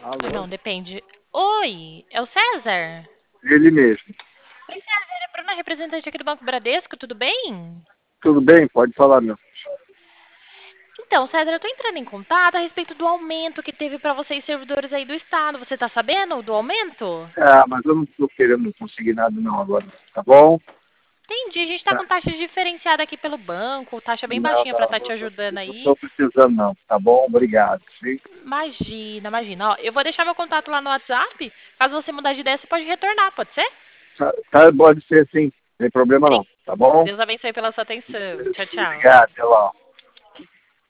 Ah, Alô? não, depende. Oi, é o César? Ele mesmo. Oi, César, é a Bruna, representante aqui do Banco Bradesco, tudo bem? Tudo bem? Pode falar, meu. Então, César, eu tô entrando em contato a respeito do aumento que teve para vocês servidores aí do Estado. Você tá sabendo do aumento? Ah, mas eu não estou querendo conseguir nada não agora. Tá bom? Entendi, a gente tá Tá. com taxa diferenciada aqui pelo banco, taxa bem Não, baixinha para não, estar te ajudando não aí. estou precisando não. Tá bom? Obrigado. Sim? Imagina, imagina. Ó, eu vou deixar meu contato lá no WhatsApp. Caso você mudar de ideia, você pode retornar, pode ser? Tá, pode ser sim. Sem problema não. Tá bom? Deus abençoe pela sua atenção. Tchau, tchau. Obrigado. Até lá.